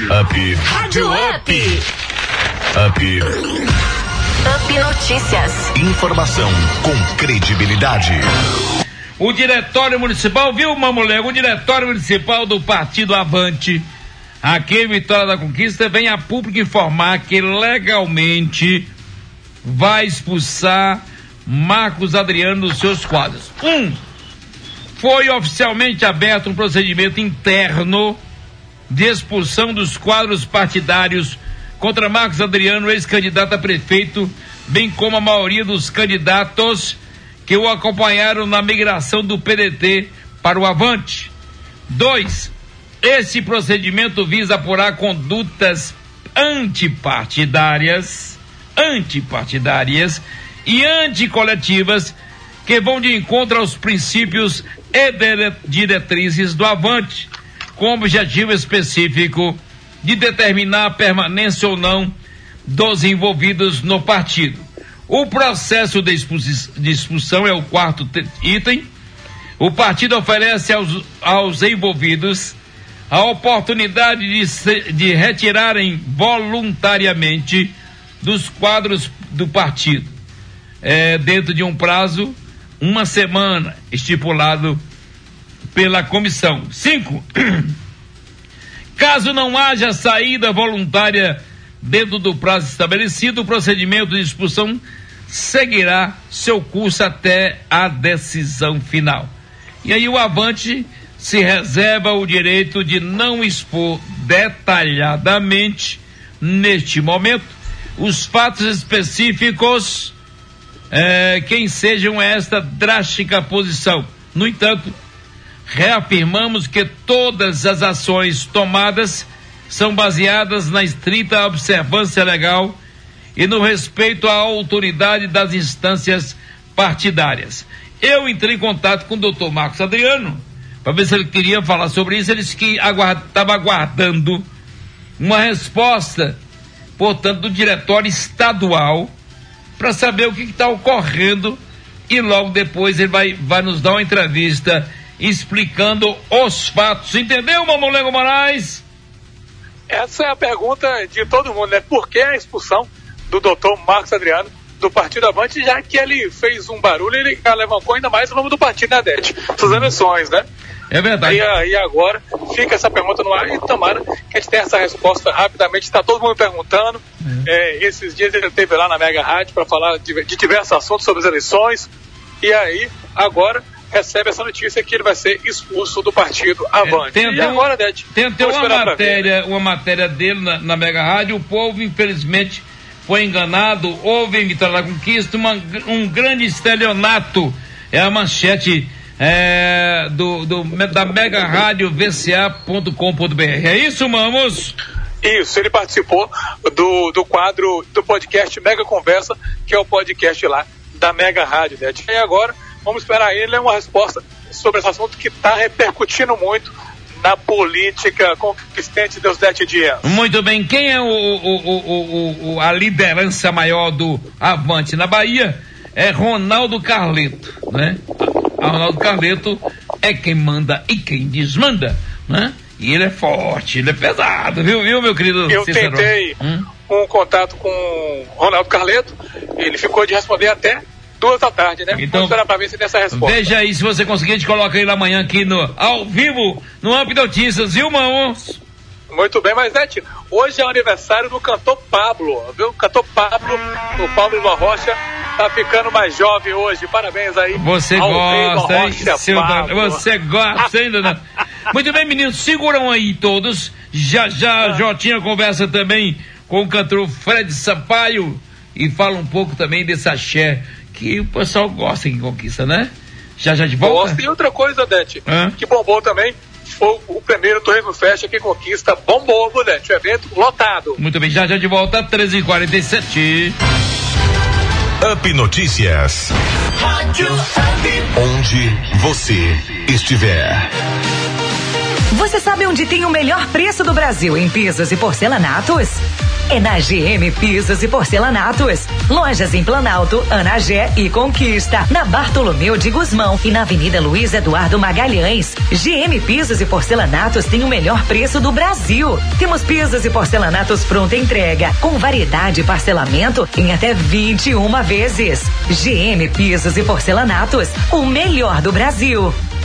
Rádio Up. Up Notícias. Informação com credibilidade. O Diretório Municipal, viu, Mamulé? O Diretório Municipal do Partido Avante, aqui em Vitória da Conquista, vem a público informar que legalmente vai expulsar Marcos Adriano dos seus quadros. Foi oficialmente aberto um procedimento interno de expulsão dos quadros partidários contra Marcos Adriano, ex-candidato a prefeito, bem como a maioria dos candidatos que o acompanharam na migração do PDT para o Avante. 2. Esse procedimento visa apurar condutas antipartidárias e anticoletivas que vão de encontro aos princípios e diretrizes do Avante, com objetivo específico de determinar a permanência ou não dos envolvidos no partido. O processo de expulsão é o 4º item. O partido oferece aos envolvidos a oportunidade de retirarem voluntariamente dos quadros do partido, dentro de um prazo, 1 semana, estipulado pela comissão. 5. Caso não haja saída voluntária dentro do prazo estabelecido, o procedimento de expulsão seguirá seu curso até a decisão final. E aí o Avante se reserva o direito de não expor detalhadamente, neste momento, os fatos específicos que ensejam esta drástica posição. No entanto, reafirmamos que todas as ações tomadas são baseadas na estrita observância legal e no respeito à autoridade das instâncias partidárias. Eu entrei em contato com o doutor Marcos Adriano para ver se ele queria falar sobre isso. Ele disse que estava aguardando uma resposta, portanto, do diretório estadual para saber o que está ocorrendo, e logo depois ele vai nos dar uma entrevista explicando os fatos. Entendeu, Mamulengo Moraes? Essa é a pergunta de todo mundo, né? Por que a expulsão do doutor Marcos Adriano do Partido Avante, já que ele fez um barulho e ele alavancou ainda mais o nome do partido, né, Dete? Essas eleições, né? É verdade. E agora fica essa pergunta no ar e tomara que a gente tenha essa resposta rapidamente. Está todo mundo perguntando. Esses dias ele esteve lá na Mega Rádio para falar de diversos assuntos sobre as eleições. E aí, agora, recebe essa notícia que ele vai ser expulso do Partido Avante. E agora, Dete? Tem uma matéria dele na Mega Rádio. O povo, infelizmente, foi enganado. Houve em Vitória da Conquista um grande estelionato. É a manchete da Mega Rádio VCA.com.br. É isso, Mamos? Isso, ele participou do quadro do podcast Mega Conversa, que é o podcast lá da Mega Rádio, né? E agora vamos esperar ele uma resposta sobre esse assunto que está repercutindo muito na política conquistante dos 10 dias. Muito bem, quem é a liderança maior do Avante na Bahia? É Ronaldo Carleto, né? Ronaldo Carleto é quem manda e quem desmanda, né? E ele é forte, ele é pesado, viu meu querido Eu Cícero? Tentei um contato com o Ronaldo Carleto, ele ficou de responder até 2h, né? Então, vamos esperar pra ver se tem essa resposta. Veja aí, se você conseguir, a gente coloca ele amanhã aqui ao vivo, no Up Notícias, viu, Mãos? Muito bem, mas Nete, hoje é o aniversário do cantor Pablo, viu? O cantor Pablo, o Pablo da Rocha, tá ficando mais jovem hoje. Parabéns aí. Você gosta, hein? Você gosta ainda, Muito bem, meninos, seguram aí todos. Já Jotinha conversa também com o cantor Fred Sampaio e fala um pouco também desse axé que o pessoal gosta em Conquista, né? Já de volta? Gosta. E outra coisa, Dete, que bombou também, foi o primeiro Turismo Fest aqui em Conquista. Bombou, Dete, o evento lotado. Muito bem, já de volta, 13h47. Up Notícias. Rádio Up. Onde você estiver. Você sabe onde tem o melhor preço do Brasil em pisos e porcelanatos? é na GM Pisos e Porcelanatos. Lojas em Planalto, Anagé e Conquista, na Bartolomeu de Gusmão e na Avenida Luiz Eduardo Magalhães. GM Pisos e Porcelanatos tem o melhor preço do Brasil. Temos pisos e porcelanatos pronta entrega, com variedade e parcelamento em até 21 vezes. GM Pisos e Porcelanatos, o melhor do Brasil.